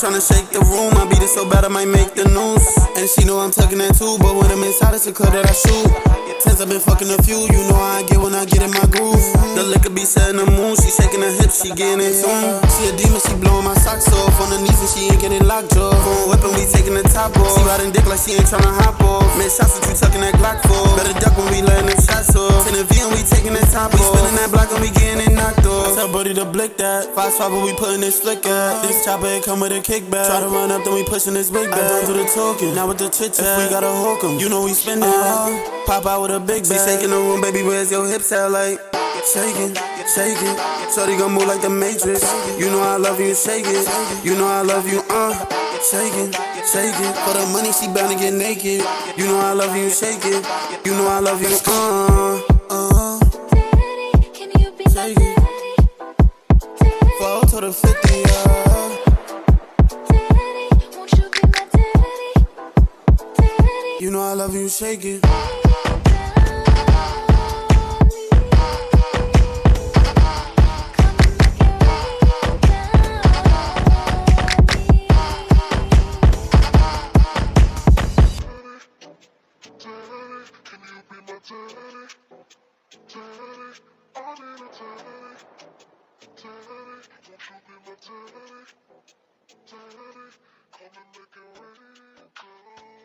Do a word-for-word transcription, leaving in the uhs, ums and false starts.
tryna shake the room. I beat it so bad I might make the news. And she know I'm tucking that too, but when I'm inside it's a club that I shoot. Since I've been fucking a few, you know how I get when I get in my groove. The liquor be setting the moon, she shaking her hips, she getting it soon. She a demon, she blowing my socks off on her knees and she ain't getting locked off. Phone whipping, we taking the top off. She riding dick like she ain't tryna hop off. Miss shots that you tucking that Glock for. Better duck when we letting them shots off. In the V and we taking the top off. We spinning that block and we getting it knocked off. Tell Buddy to blick that. Five swap we putting this flick at. This chopper it come with a kickback. Try to run up, then we pushing this big bag. I don't do the talking, now with the chit chat. If we gotta hook 'em, you know we spin that. Uh-huh. Pop out with a big bag. She shaking the room, baby, where's your hips at? Like shaking, shaking. Shorty gon' move like the Matrix. You know I love you, shake it. You know I love you, uh. Shaking, shaking. For the money, she bound to get naked. You know I love you, shake it. You know I love you, uh. Uh. Shake it. Fall to the fifty, uh. You know I love you, shake it. Come and make it ready, girl.